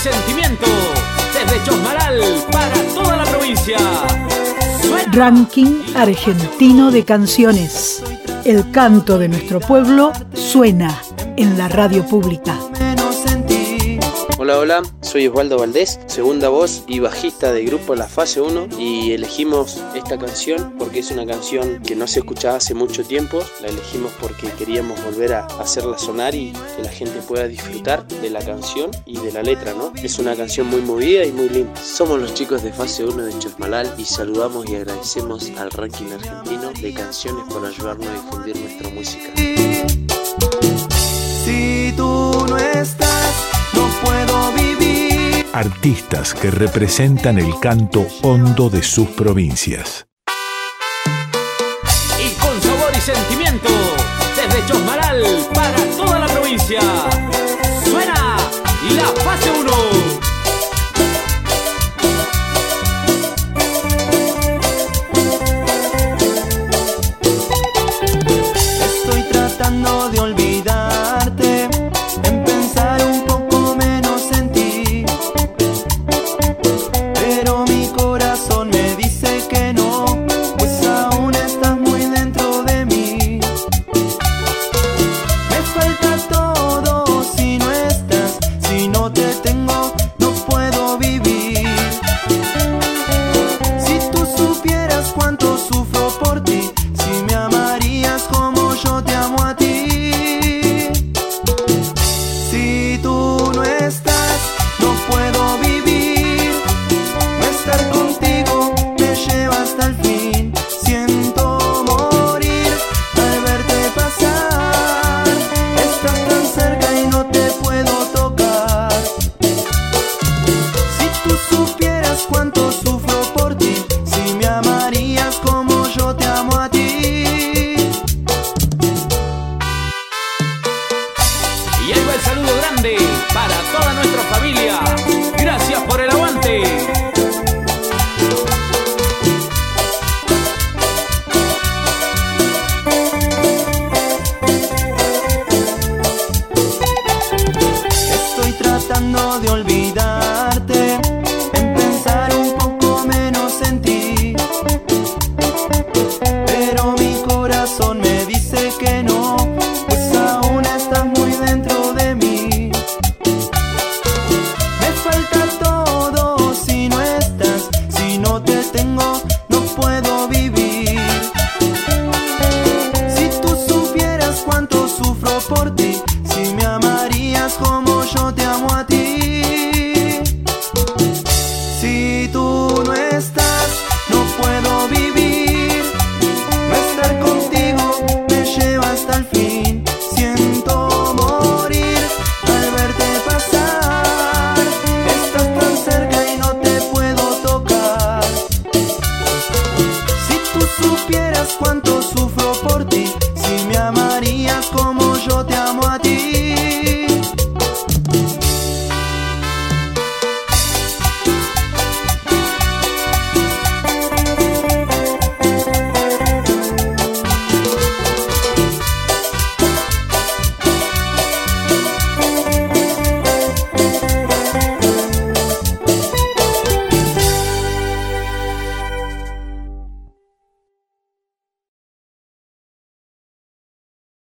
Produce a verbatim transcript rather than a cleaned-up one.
sentimiento, desde Chosmalal para toda la provincia. Suena. Ranking argentino de canciones. El canto de nuestro pueblo suena en la radio pública. Hola, hola, soy Osvaldo Valdés, segunda voz y bajista del grupo La Fase uno, y elegimos esta canción porque es una canción que no se escuchaba hace mucho tiempo. La elegimos porque queríamos volver a hacerla sonar y que la gente pueda disfrutar de la canción y de la letra, ¿no? Es una canción muy movida y muy linda. Somos los chicos de Fase uno de Chosmalal y saludamos y agradecemos al ranking argentino de canciones por ayudarnos a difundir nuestra música. Si tú no estás, no puedo vivir. Artistas que representan el canto hondo de sus provincias. Y con sabor y sentimiento, desde Chosmalal para toda la provincia. Suena La Fase uno. Estoy tratando de olvidarte, en pensar un poco menos en ti, pero mi corazón me dice que no, pues aún estás muy dentro de mí. Me falta todo si no estás, si no te tengo, no puedo vivir. Si tú supieras cuánto sufro por ti, si me amarías como yo te amo a ti. Si tú no estás, no puedo vivir. No estar contigo me lleva hasta el fin. Siento morir al verte pasar. Estás tan cerca y no te puedo tocar. Si tú supieras cuánto sufro por ti, si me amarías como yo te amo a ti. Y ahí va el saludo grande para toda nuestra familia. Gracias por el aguante. Estoy tratando de olvidarte, en pensar un poco menos en ti, pero mi corazón me dice que no, pues aún estás muy dentro de mí. Me falta todo si no estás, si no te tengo, no puedo vivir. Si tú supieras cuánto sufro por ti, si me amarías como yo te amo a ti. Si tú no estás, no puedo vivir. No estar contigo me lleva hasta el fin. Siento morir al verte pasar. Estás tan cerca y no te puedo tocar. Si tú supieras cuánto sufro por ti, si me amarías como yo te amo